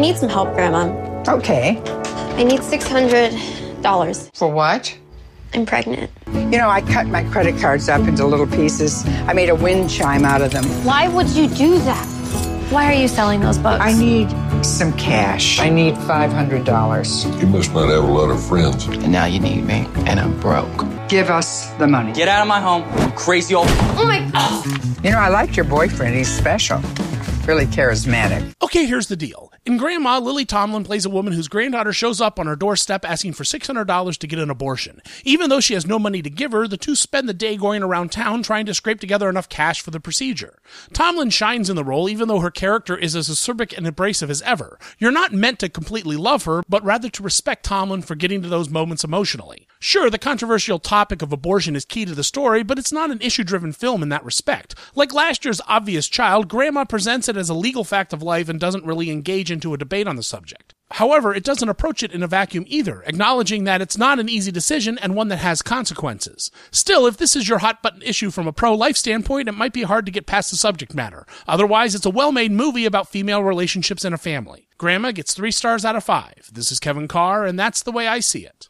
need some help, Grandma. Okay. I need $600. For what? I'm pregnant. You know, I cut my credit cards up into little pieces. I made a wind chime out of them. Why would you do that? Why are you selling those books? I need some cash. I need $500. You must not have a lot of friends. And now you need me, and I'm broke. Give us the money. Get out of my home, you crazy old... Oh my God. You know, I like your boyfriend. He's special. Really charismatic. Okay, here's the deal. In Grandma, Lily Tomlin plays a woman whose granddaughter shows up on her doorstep asking for $600 to get an abortion. Even though she has no money to give her, the two spend the day going around town trying to scrape together enough cash for the procedure. Tomlin shines in the role even though her character is as acerbic and abrasive as ever. You're not meant to completely love her, but rather to respect Tomlin for getting to those moments emotionally. Sure, the controversial topic of abortion is key to the story, but it's not an issue-driven film in that respect. Like last year's Obvious Child, Grandma presents it as a legal fact of life and doesn't really engage into a debate on the subject. However, it doesn't approach it in a vacuum either, acknowledging that it's not an easy decision and one that has consequences. Still, if this is your hot-button issue from a pro-life standpoint, it might be hard to get past the subject matter. Otherwise, it's a well-made movie about female relationships in a family. Grandma gets 3 stars out of 5. This is Kevin Carr, and that's the way I see it.